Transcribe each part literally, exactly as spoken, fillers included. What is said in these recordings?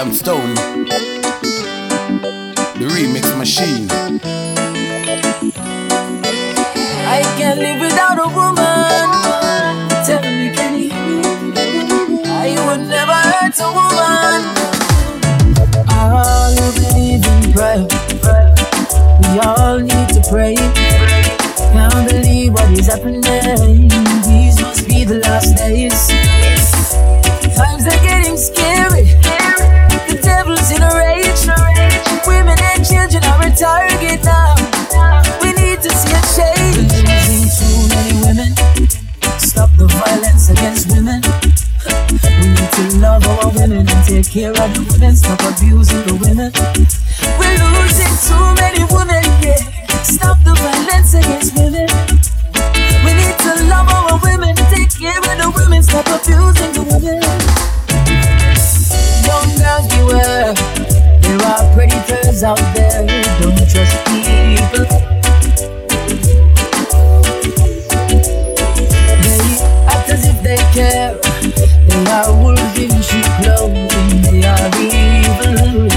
Jamstone, the remix machine. I can't live without a woman. Tell me, can you? I would never hurt a woman. All who believe in prayer, we all need to pray. Can't believe what is happening. These must be the last days. Times are getting scary. The devil's in a rage. Women and children are a target now. We need to see a change. We're losing too many women. Stop the violence against women. We need to love our women and take care of the women. Stop abusing the women. We're losing too many women, yeah. Stop the violence against women. We need to love our women, take care of the women. Stop abusing the women. Young girls beware. There are predators out there. Don't trust people. They act as if they care. They are wolves in sheep clothing. They are evil.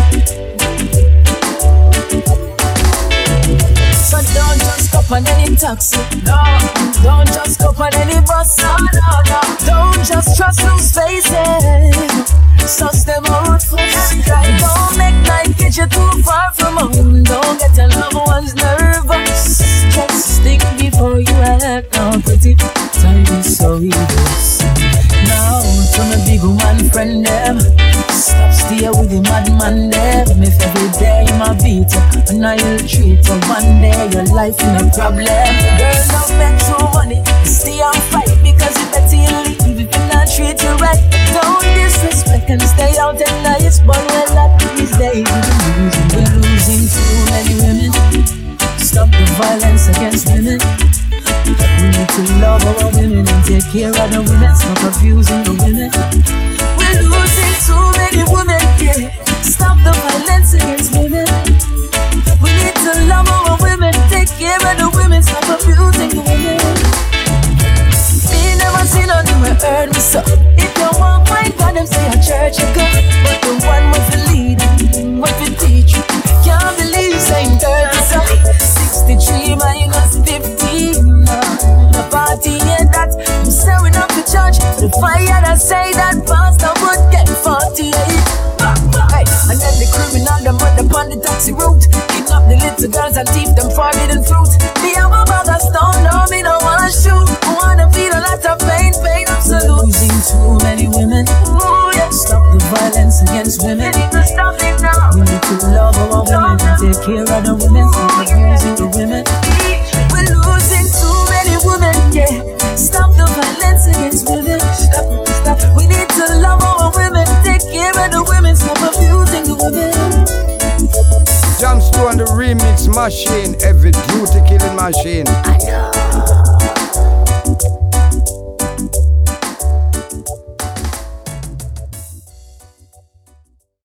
So don't just hop on any taxi. No. Don't just hop on any bus. No, no, no. Don't just trust those faces. Suss them out first. Don't make life get you too far from home. Don't get your loved ones nervous. Just think before you act. Now pretty time is so evil. Now to my big woman friend them. Stop stay with the madman them. If every day my beat you and I'll treat you. One day your life in a problem. Girl, don't make true money. Stay and fight because it's better you leave if you not treat you right. Don't disrespect and stay out at night. But well at these days we're losing, we're losing too many women. Stop the violence against women. We need to love our women and take care of the women. Stop abusing the women. We're losing too many women, yeah. Stop the violence against women. We need to love our women, take care of the women. Stop abusing the women. Me never seen none of me heard me so. If you want my God, them say a church you go. But the one with the lead, what we teach you. Can't believe saying thirty so. Sixty-three minus fifteen. The party ain't that. I'm sewing up the church. The fire that say that pastor would get forty-eight. Hey, and then the criminal them put them on the taxi route. Kidnap the little girls and thief them forbidden fruit. Me and my brother stone, no me no wanna shoot. I wanna feel a lot of pain, pain absolute. Losing too many women. Ooh, yeah. Stop the violence against women. We need to stop it now. We need to love our women and take care of the women. Stop abusing the women. We're losing too many women, yeah. Stop the violence against women. Stop, stop. We need to love our women, take care of the women. Stop abusing the women. Jamstone, the remix machine, every duty killing machine. I know.